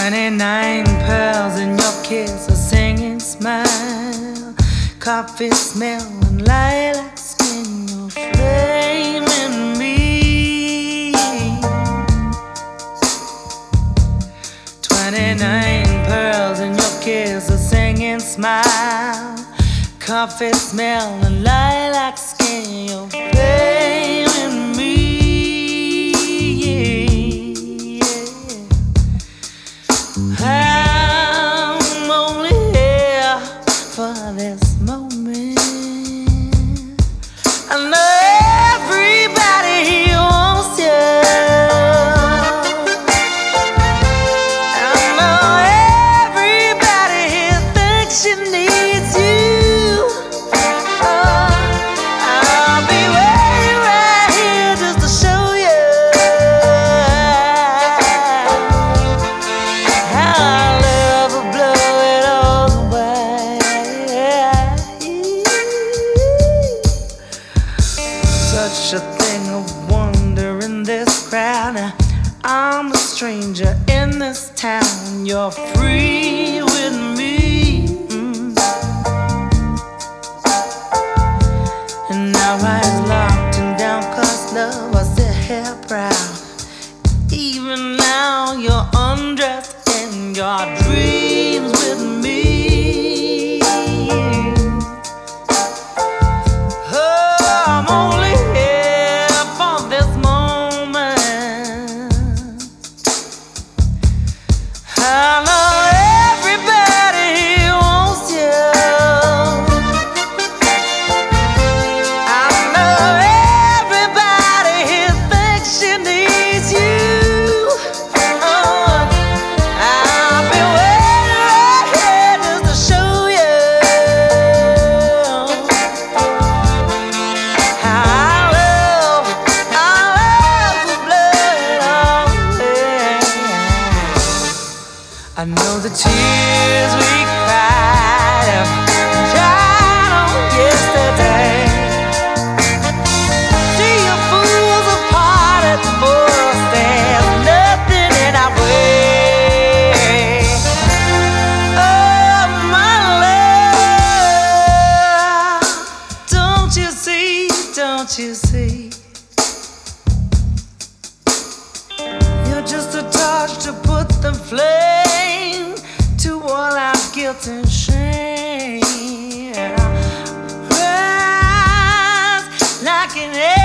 29 pearls in your kiss, a singing smile, coffee smell and lilac skin, your flame in me. 29 pearls in your kiss, a singing smile, coffee smell and lilac skin, your flame in me. I'm only here for this moment. I know everybody here wants you. I know everybody here thinks she needs you. Oh, I'll be waiting right here just to show you such a thing of wonder in this crowd. I'm a stranger in this town. You're free with me. And now I'm locked and down 'cause love was the hair proud. Even now you're undressed in your dreams with me. I know everybody here wants you. I know everybody here thinks she needs you. Oh, I've been waiting right here just to show you how I love the blood on me. I know the tears we cried on yesterday. See you fools apart at first. There's nothing in our way. Oh, my love, don't you see, don't you see? You're just a torch to put the flame to all our guilt and shame. Rise like an